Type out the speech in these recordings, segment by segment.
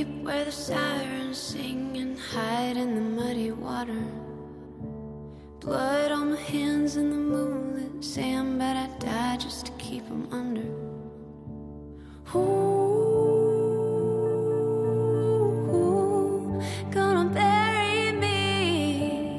where the sirens sing and hide in the muddy water. Blood on my hands in the moonlit sand, but I die just to keep them under. Ooh, gonna bury me.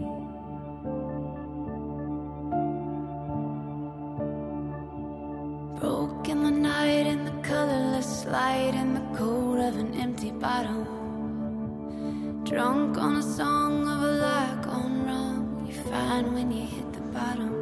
Broke in the night, in the colorless light, in the cold of an empty bottle. Drunk on a song of a life gone wrong, you find when you hit the bottom.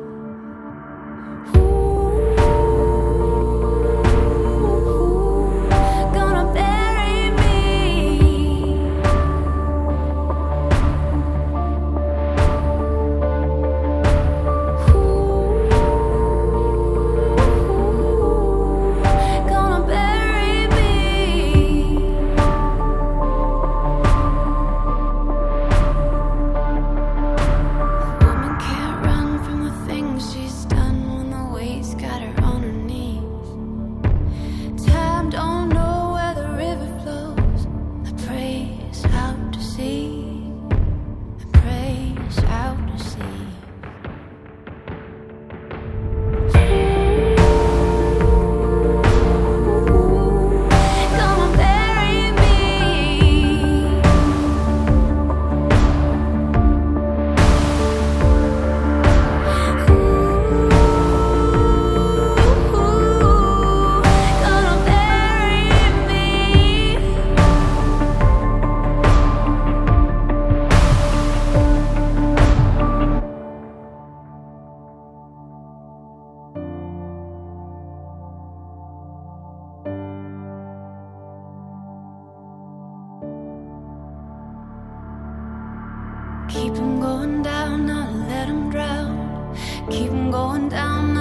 Keep 'em going down, not let 'em drown. Keep 'em going down,